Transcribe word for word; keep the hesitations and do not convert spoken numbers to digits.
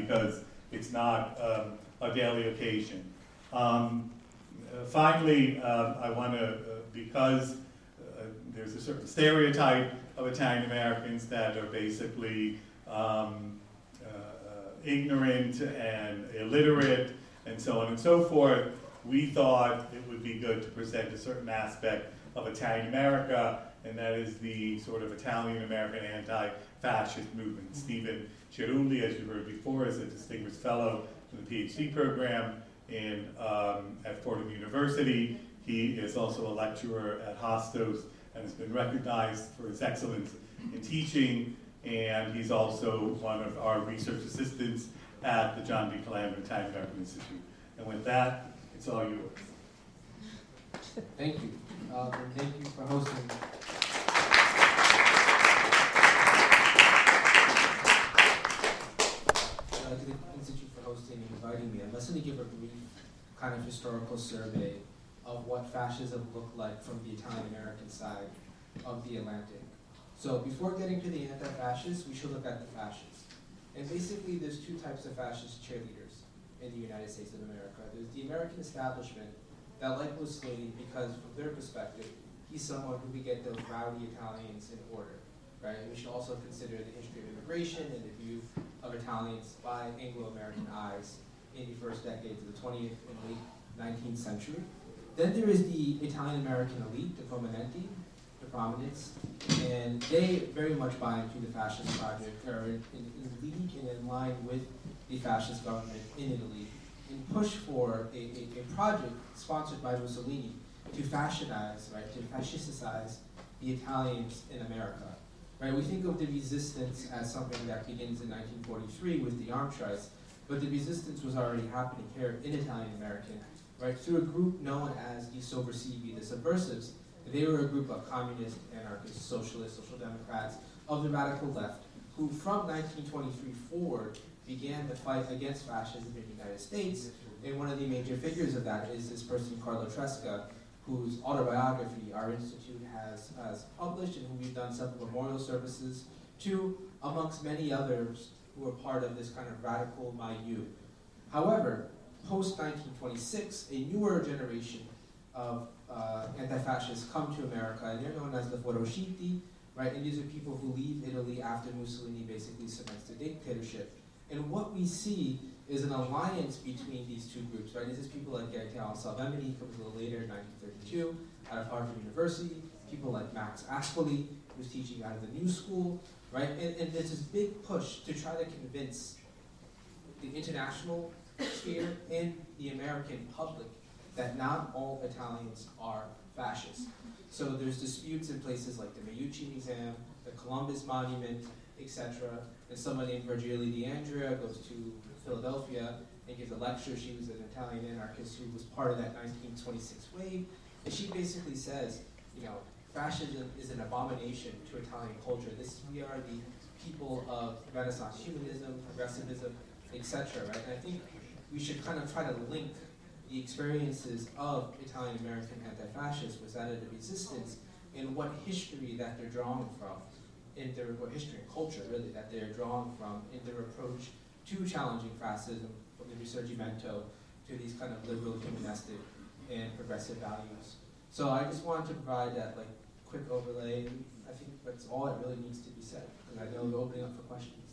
because it's not um, a daily occasion. Um, uh, finally, uh, I want to, uh, because uh, there's a certain stereotype of Italian Americans that are basically um, uh, ignorant and illiterate and so on and so forth, we thought it would be good to present a certain aspect of Italian America, and that is the sort of Italian American anti-fascist movement. Stephen Cerulli, as you heard before, is a distinguished fellow in the PhD program in, um, at Fordham University. He is also a lecturer at Hostos and has been recognized for his excellence in teaching, and he's also one of our research assistants at the John B. Calandra Italian American Institute. And with that, it's all yours. Thank you. Uh, and thank you for hosting. Uh, to the Institute for hosting and inviting me. I'm just going to give a brief kind of historical survey of what fascism looked like from the Italian American side of the Atlantic. So before getting to the anti-fascists, we should look at the fascists. And basically there's two types of fascist cheerleaders in the United States of America. There's the American establishment that like Mussolini, because from their perspective, he's someone who could get those rowdy Italians in order, right? And we should also consider the history of immigration and the view of Italians by Anglo-American eyes in the first decades of the twentieth and late nineteenth century. Then there is the Italian-American elite, the Comanenti, the prominence, and they very much buy into the fascist project, or in, in, in league and in line with the fascist government in Italy, and push for a, a, a project sponsored by Mussolini to fascistize, right, to fascisticize the Italians in America. Right, we think of the resistance as something that begins in nineteen forty-three with the arms strikes, but the resistance was already happening here in Italian American, right, through a group known as the Sovversivi, the Subversives. They were a group of communist, anarchists, socialists, social democrats of the radical left, who from nineteen twenty-three forward began the fight against fascism in the United States. And one of the major figures of that is this person, Carlo Tresca, whose autobiography our institute has, has published and who we've done several memorial services to, amongst many others who are part of this kind of radical milieu. However, post nineteen twenty-six, a newer generation of uh, anti-fascists come to America, and they're known as the Fuoriusciti, right? And these are people who leave Italy after Mussolini basically cements the dictatorship. And what we see is an alliance between these two groups, right? This is people like Gaetano Salvemini, comes a little later in nineteen thirty-two, out of Harvard University, people like Max Ascoli, who's teaching out of the New School, right? And, and there's this big push to try to convince the international sphere and the American public that not all Italians are fascists. So there's disputes in places like the Meucci Museum, the Columbus Monument, et cetera. And someone named Virgilia D'Andrea goes to Philadelphia and gives a lecture. She was an Italian anarchist who was part of that nineteen twenty-six wave. And she basically says, you know, fascism is an abomination to Italian culture. This we are the people of Renaissance humanism, progressivism, et cetera. Right? And I think we should kind of try to link the experiences of Italian American anti-fascists with that of the resistance and what history that they're drawing from in their what history and culture really that they're drawing from in their approach to challenging fascism, from the Risorgimento to these kind of liberal, humanistic, and progressive values. So I just wanted to provide that like quick overlay. I think that's all that really needs to be said, because I know we're opening up for questions.